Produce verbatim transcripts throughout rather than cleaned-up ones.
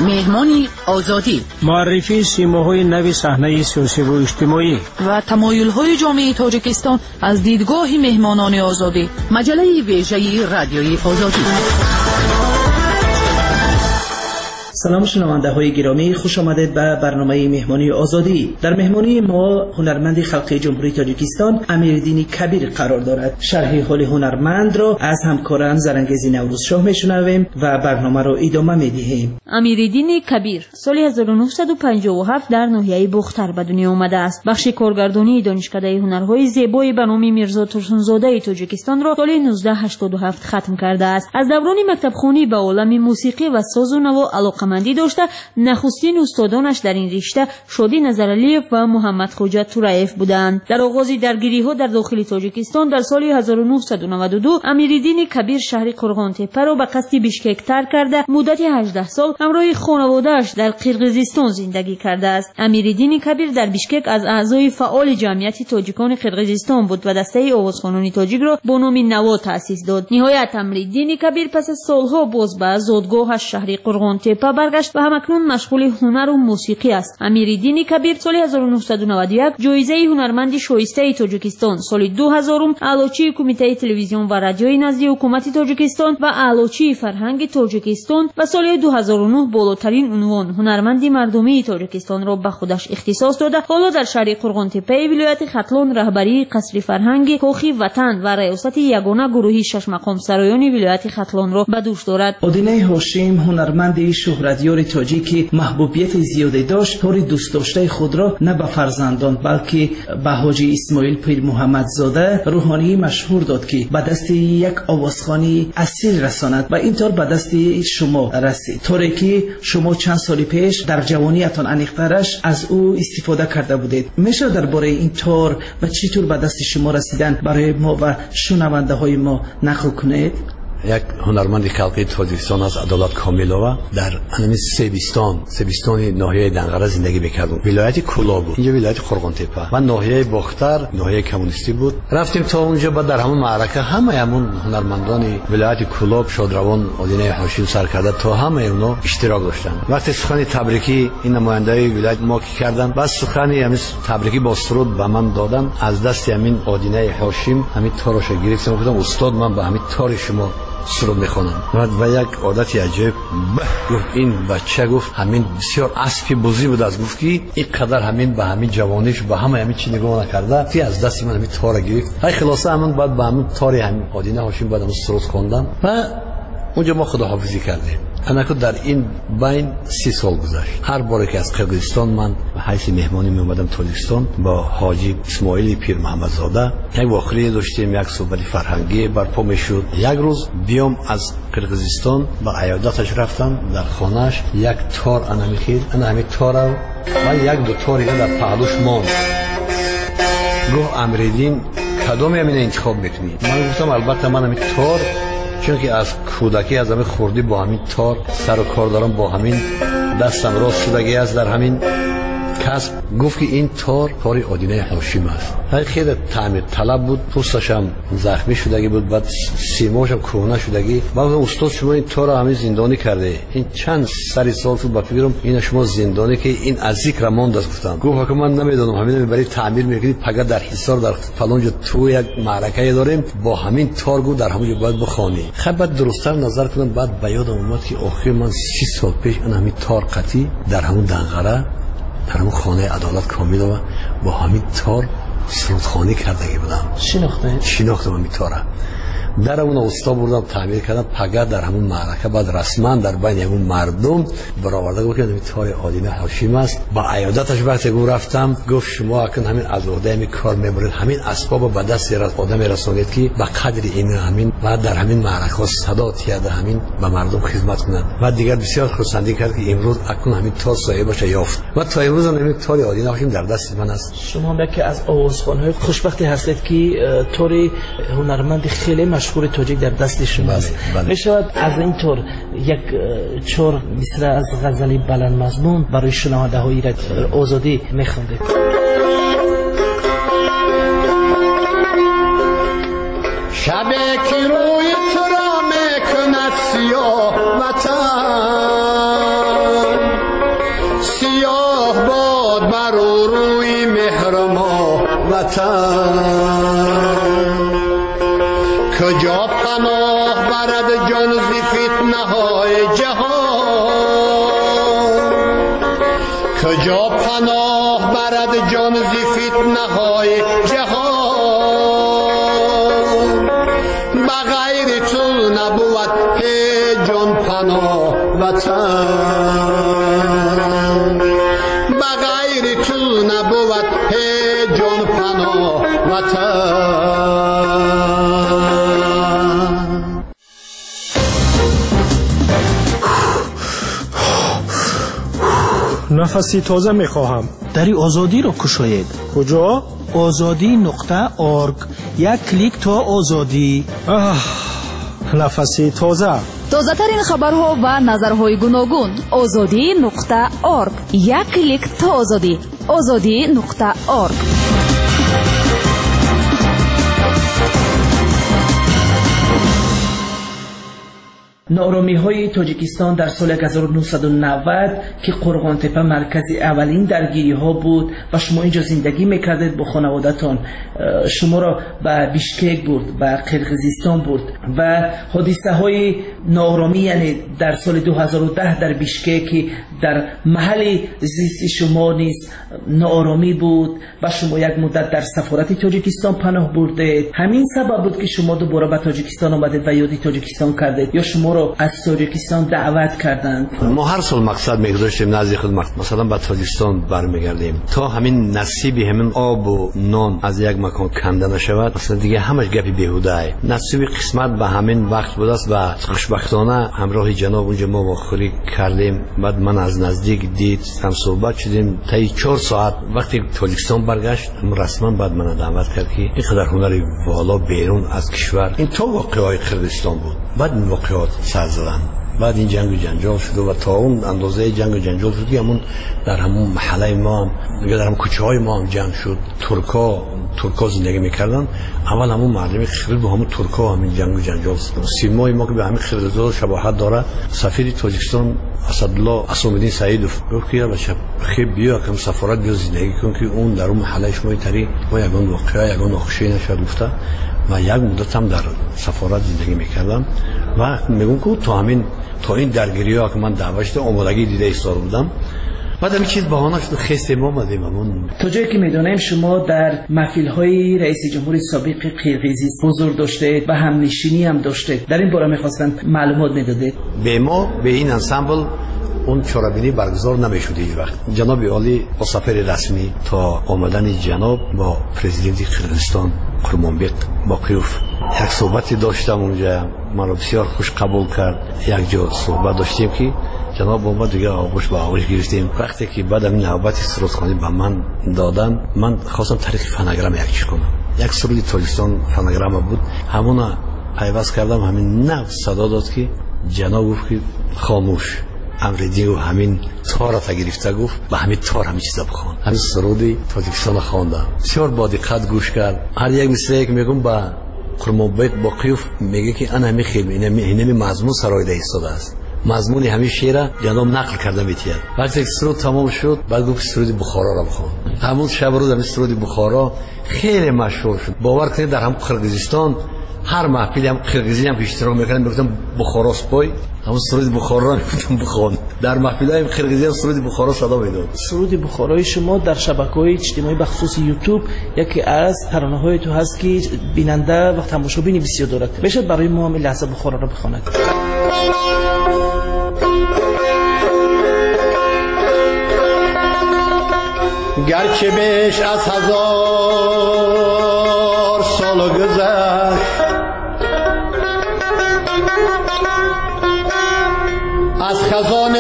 مهمانی آزادی، معرفی سیماهای نو صحنه سیاسی و اجتماعی و تمایل‌های جامعه تاجیکستان از دیدگاه مهمانان آزادی. مجله ویژه رادیوی آزادی. سلام شنونده های گرامی، خوش آمدید به برنامه مهمانی آزادی. در مهمانی ما هنرمند خلقی جمهوری تاجیکستان امیرالدین کبیر قرار دارد. شرح حال هنرمند را از همکارم زرنگزی نوروز شاه میشنویم و برنامه را ادامه میدهیم. امیرالدین کبیر سال هزار و نهصد و پنجاه و هفت در ناحیه بختر به دنیا آمده است. بخش کارگردانی دانشکده هنرهای زیبای به نام میرزا ترسونزاده تاجیکستان را سال نوزده هشتاد و هفت ختم کرده است. از دوران مکتبخوانی به عالم موسیقی و ساز و نوا علاقه‌مندی داشته. نخستین استادانش در این رشته شادی نظرعلیف و محمد خوجا تورایف بودند. در آغاز درگیری‌ها در داخل تاجیکستان در سال هزار و نهصد و نود و دو امیرالدین کبیر شهر قرغانتپه را به قصد بیشکک ترک کرده مدت هجده سال همراه خانواده‌اش در قرقیزستان زندگی کرده است. امیرالدین کبیر در بیشکک از اعضای فعال جمعیت تاجیکان قرقیزستان بود و دسته آوازخوانان تاجیک را با نام نوا تأسیس داد. نهایت امیرالدین کبیر پس از سالها باز به زادگاهش شهر قرغانتپه برگشت و همکنون مشغول هنر و موسیقی است. امیرالدین کبیر سال هزار و نهصد و نود و یک جایزه هنرمند شایسته تاجیکستان، سال دو هزار اعلاچی کمیته تلویزیون و رادیوی نزد حکومت تاجیکستان و اعلاچی فرهنگ تاجیکستان و سال دو هزار و نه بالاترین عنوان هنرمند مردمی تاجیکستان را به خودش اختصاص داده. حالا در شهر قرغانتپه ولایت ختلان رهبری قصر فرهنگ کوخی وطن و ریاست یگانه گروهی شش مقام سرایان ولایت ختلان را به دوش دارد. آدینه هاشم هنرمند شهرتیار تاجیکی محبوبیت زیادی داشت. طور دوست داشته خود را نه به فرزندان بلکه به حاجی اسماعیل پیر محمد زاده روحانی مشهور داد که به دست یک آوازخوانی اصیل رساند و اینطور به دست شما رسید. طوری که شما چند سال پیش در جوانیتان انیخترش از او استفاده کرده بودید. میشه درباره این طور و چطور به دست شما رسیدن برای ما و شنونده های ما نقل کنید؟ یک هنرمند خلقی تاجیکستان از عدالت کاملова در انمی سیبستان سیبستان ناحیه دنقره زندگی میکردم. ولایت کولا بود، اینجا ولایت قرغانتپه و ناحیه بختر ناحیه کمونیستی بود. رفتیم تا اونجا بعد در همون معرکه همه همون هنرمندان ولایت کولا شادروان آدینه هاشم سرکرده تا همه اونا اشتراک داشتن. وقتی سخن تبریکی این نمایندای ولایت ما کی کردن بعد سخن همین تبریکی با سرود به من دادن از دست همین آدینه هاشم همین تارش گرفتم. گفتم استاد من به همین تار شما سرود میخونم و یک عادتی عجیب گفت این بچه گفت همین بسیار اسبی بزی بود از گفت که این قدر همین به همین جوانیش به همه همین چی نگاه نکرده تی از دستی من همین تار گرفت. های خلاصه همون بعد به همین تاری همین آدینه هاشم بعد همون سرود خوندم و اونجا ما خداحافظی کردیم. انا که در این بین سی سال گذشت. هر باری که از قرقیزستان من به حیث مهمانی می اومدم تاجیکستان با حاجی اسماعیل پیر محمد زاده یک واقعه داشتیم، یک صحبت فرهنگی برپا میشد. یک روز بیام از قرقیزستان به عیادتش رفتم در خانهش یک تار انا میخید انا همین تار و یک دو تاری در پهلوش ماند. گفت امیرالدین کدومی همین انتخاب میکنی؟ من گفتم البته من همین تار چون که از کودکی از همین خوردی با همین تار سر و کار دارم با همین دستم راست شدگی از در همین کسب. گفت که این تار تار آدینه هاشم است. خیلی تعمیر طلب بود، پوستش هم زخمی شدگی بود، بعد سیماش هم کهنه شدگی. بعد استاد شما این تار همین زندانی کرده، این چند سری سال تو با فکرم این شما زندانی که این از ذکر ماند است. گفتم گفت که من نمیدونم همین میبرید تعمیر میکنید پگه در حصار در فلان جا تو یک معرکه داریم با همین تار گو در همون باید بخوانی. خب بعد درست‌تر نظر کردم بعد به یادم اومد که آخر من سی سال پیش اون همین تار قطی در همون دنقره در همون خانه عدالت کاملova با همین تار سرودخوانی کرده بودم. شناخته؟ شناختم همین تاره. در اون استاد بردم تعمیر کردم پگه در همون معرکه بعد رسما در بین همون مردم برآورده گفت که همین تار آدینه هاشم است. با عیادتش وقتی گفت رفتم گفت شما اکنون همین از عهده همین کار میبرید همین اسباب به دست آدم رسانید که به قدر این همین بعد در همین معرکه صدا تیاده همین به مردم خدمت کنند. و دیگر بسیار خرسندی کرد که امروز اکنون همین تار صاحبش یافت و تا امروز همین تار آدینه هاشم در دست من است. شما یکی از آوازخوان‌های خوشبختی هستید که تاری هنرمند خیلی مشهور تاجیک در دست شما است. می شود از این طور یک چور مثل از غزلی بلند مضمون برای شنونده های آزادی می خوندید؟ شب که روی تو را می کند سیاه وطن وطن کجا پناه برد جان ز فتنه های جهان کجا پناه برد جان ز فتنه های جهان بغیر تو نبود هیچ جان پناه وطن بغیر تو نبود هیچ جان پناه وطن نفسی تازه میخواهم. دری آزادی رو کشاید. کجا؟ آزادی نقطه ارگ. یک کلیک تا آزادی. آه، نفسی تازه. تازه ترین خبرها و نظرهای گوناگون. آزادی نقطه ارگ. یک کلیک تا آزادی. آزادی نقطه ارگ. نارامی های تاجیکستان در سال هزار و نهصد و نود که قرغان تپه مرکز اولین درگیری ها بود و شما اینجا زندگی میکردید با خانوادتان، شما را به بیشکک برد، به قرقیزستان برد و حادثه های نارامی، یعنی در سال دو هزار و ده در بیشکک در محل زیست شما نیز نارامی بود و شما یک مدت در سفارت تاجیکستان پناه بردید. همین سبب بود که شما دوباره به تاجیکستان آمدید و یادی تاجیکستان کردید یا شما را از تاجیکستان دعوت کردند؟ ما هر سال مقصد میگذاشتیم نزد خود مثلا به تاجیکستان برمیگردیم تا همین نصیبی همین آب و نان از یک مکان کنده نشود، مثلا دیگه همش گپی بیهوده ای. نصیب قسمت به همین وقت بود است و خوشبختانه همراه جناب اونجا ما واخوری کردیم. بعد من از نزدیک دید، هم صحبت شدیم تا چهار ساعت. وقتی تاجیکستان برگشت رسما بعد من دعوت کرد که این قدر هنری والا بیرون از کشور این تو واقعای قرقیزستان بود. بعد این واقعات سر زدن. بعد این جنگ و جنجال شد و تا اون اندازه جنگ و جنجال شد که همون در همون محله ما هم دیگه در همون کوچه های ما هم جنگ شد. ترکا ترکا زندگی میکردن. اول همون معلمی خیلی با همون ترکا همین جنگ و جنجال شد. سیمای ما که به همین خیلی شباهت داره. سفیر تاجیکستان اسدالله اسامالدین سعیدوف گفت که بچه خیلی بیا که سفارت بیا زندگی کن که اون در اون محله شما تری ما یگان واقعا یگان ناخوشی نشد گفته و یک مدت هم در سفارت زندگی میکردم و میگم که تا همین تا این درگیری ها که من دعوت شده آمادگی دیده ایستاده بودم. بعد همین چیز بهانه شد خسته ما آمدیم. همون تا جایی که میدونیم شما در محفل های رئیس جمهور سابق قرقیزستان حضور داشته و همنشینی هم داشته. در این باره میخواستم معلومات میدادید. به ما به این انسامبل اون چرابینی برگزار نمیشود هیچ وقت. جناب عالی با سفر رسمی تا آمدن جناب با پرزیدنت قرقیزستان قرمانبق باقیوف یک صحبتی داشتم اونجا. من رو بسیار خوش قبول کرد. یک جا صحبت داشتیم که جناب با ما دیگه آغوش با آغوش گرفتیم. وقتی که بعد این نوبتی سرودخوانی به من دادن من خواستم طریق فناگرام یک چیز کنم. یک سرود تاجیکستان فناگرام بود. همون پیوست کردم. همین نه صدا داد که جناب گفت که خاموش امردی و همین تار تا گرفته گفت و همین تار همین چیزا بخوان. همین سرودی تاجیکستان خواندم. بسیار با دقت گوش کرد. هر یک مثلی که میگم با قرمانبق باقیوف میگه که انا همین خیلی اینمی مضمون سرای ده ایستاده است. مضمون همین شعر جناب نقل کرده میتید. وقتی سرود تمام شد بعد گفت سرود بخارا را بخوان. همون شب روز همین سرود بخارا خیلی مشهور شد. باور کنید در هم قرقیزستان هر محفلی هم قرقیزی هم که اشتراک میکنن میگفتن بخارا سپای همون سرود بخارا را میگفتن بخوان. در محفلای قرقیزی هم سرود بخارا صدا میداد. سرود بخارای شما در شبکه‌های اجتماعی به خصوص یوتیوب یکی از ترانه‌های تو هست که بیننده و تماشابین بسیار دارد. بشه برای ما هم لحظه بخارا را بخواند. گرچه بیش از هزار سال گذشت از خزان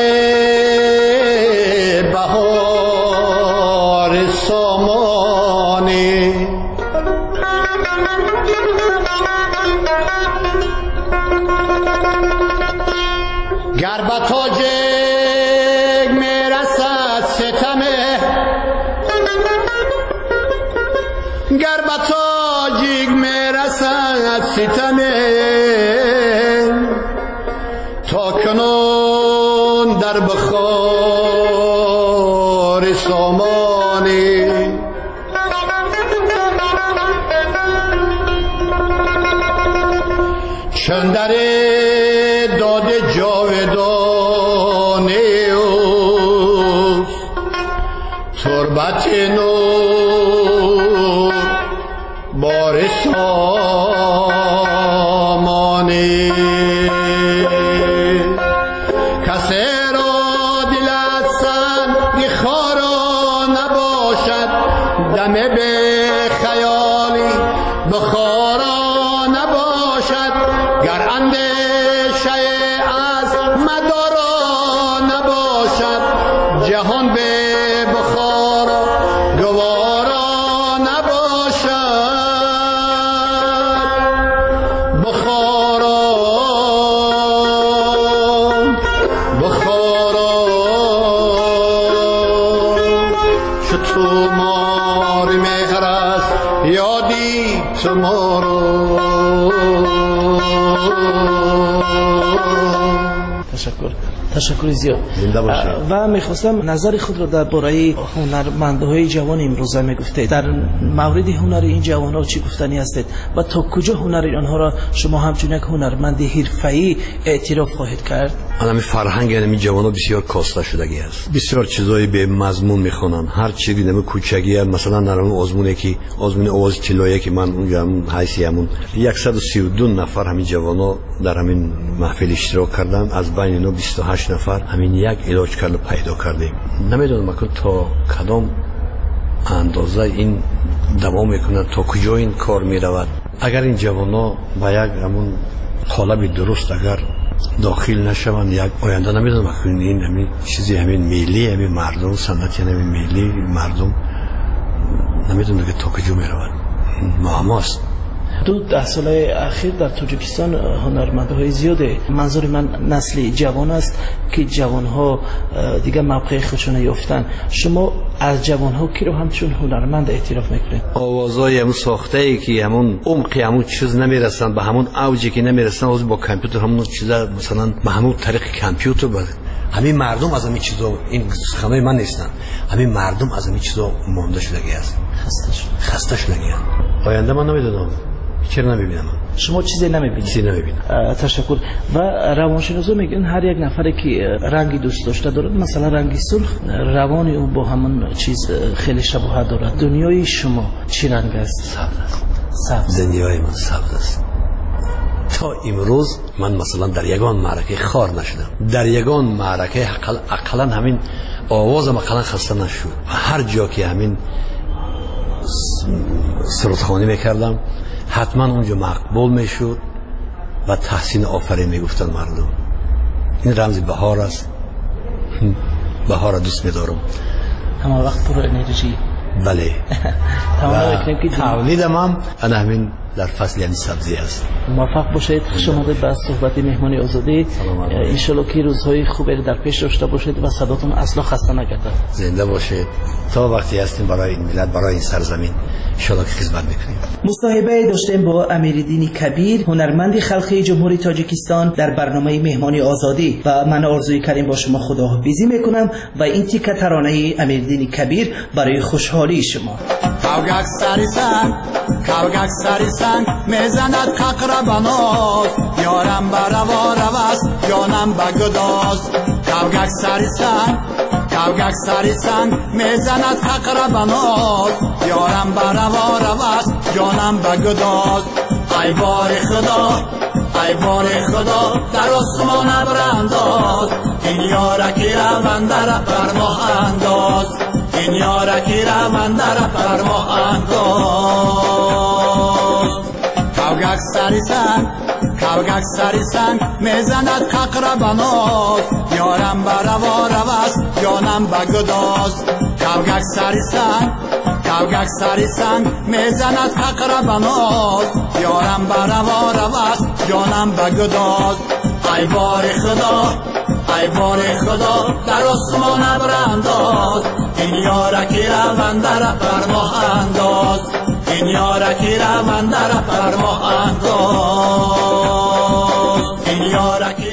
بهار سامانی گر به تاجک میرسد ستمه گر به تاجک میرسد ستمه تا کنون در بخار سامانی کسی را دلت سنگ خارا نباشد دم به خیالی بخارا نباشد گر اندیشه از مدارا نباشد جهان به بخارا گوارا نباشد بخارا بخارا تو مار مهر است یادی تو مارو. تشکر تشکر زیاد. زنده باشید. و میخواستم نظر خود را درباره هنرمندهای جوان امروزه میگفتید. در مورد هنر این جوانها چی گفتنی هستید و تا کجا هنر آنها را شما همچون یک هنرمند حرفه‌ای اعتراف خواهید کرد؟ الان فرهنگ این جوانها بسیار کاسته شدگی است. بسیار چیزای به مضمون میخوانند. هر چیزی نمی کوچگی مثلا در اون آزمونی که آزمون آواز طلایی که من اونجا حیثیتمون صد و سی و دو نفر همین جوانها در همین محفل اشتراک کردن. از بین اینا بیست و هشت نفر همین یک علاج کرده پیدا کردیم. نمیدونم که تا کدام اندازه این دوام میکنه، تا کجا این کار میرود. اگر این جوانها با یک همون قالب درست اگر داخل نشوند یک آینده نمیدونم که این همین چیزی همین ملی همین مردم سنت یعنی همین ملی مردم نمیدونم که تا کجا میرود. معماست. دو ده ساله اخیر در تاجیکستان هنرمندهای زیاده، منظور من نسل جوان است که جوانها دیگه موقع خودشون یافتن. شما از جوانها کی رو همچون هنرمند اعتراف میکنید؟ آوازای همون ساخته ای که همون عمقی همون چیز نمیرسن، به همون اوجی که نمیرسن، از با کامپیوتر همون چیزا مثلا به همون طریق کامپیوتر بود. همین مردم از همین چیزا، این خانه من نیستن، همین مردم از همین چیزا مونده شدگی است، خسته شد خسته شدگی است. آینده من نمیدونم چرا نمیبینم. شما چیزی نمیبینید؟ چیزی نمیبینم. تشکر. و روانشناسا میگن هر یک نفری که رنگی دوست داشته دارد، مثلا رنگی سرخ، روان او با همون چیز خیلی شباهت دارد. دنیای شما چی رنگ است؟ سبز. سبز. دنیای من سبز است. تا امروز من مثلا در یگان معرکه خار نشدم. در یگان معرکه اقلا همین آوازم اقلا خسته نشد. هر جا که همین سرودخوانی میکردم حتما اونجا مقبول میشد و تحسین آفرین میگفتن مردم. این رمز بهار است. بهار دوست میدارم. همه وقت پر انرژی. بله. تولیدم هم انا همین در فصل یعنی سبزی است. موفق باشید. خوش آمدید به صحبت مهمانی آزادی. انشالله که روزهای خوبی در پیش داشته باشید و صداتون اصلا خسته نگردد. زنده باشید. تا وقتی هستیم برای این ملت، برای این سرزمین انشالله که خدمت میکنیم. مصاحبه داشتیم با امیرالدین کبیر، هنرمند خلقی جمهوری تاجیکستان در برنامه مهمانی آزادی. و من آرزوی کردیم با شما خداحافظی میکنم و این تیکه ترانه امیرالدین کبیر برای خوشحالی شما. کاوگک سری سنگ کاوگک سری سنگ میزند ققر بناز یارم بروا روست جانم بگداز. کاوگک سری سنگ کاوگک سری سنگ میزند ققر بناز یارم بروا روست جانم بگداز. ای بار خدا ای بار خدا در آسمان ابر انداز این یارکی روان در بر ماه انداز این یارکی روان در بر ماه انداز. کاوگک سری سنگ کاوگک سری سنگ میزند ققر بناز یارم بروا روست جانم بگداز. کاوگک سری سنگ کاوگک سری سنگ میزند ققر بناز یارم بروا روست جانم بگداز. ای بار خدا ای بار خدا در آسمان ابر انداز این یارکی روان در بر ماه انداز این یارکی روان در بر ماه انداز این یارکی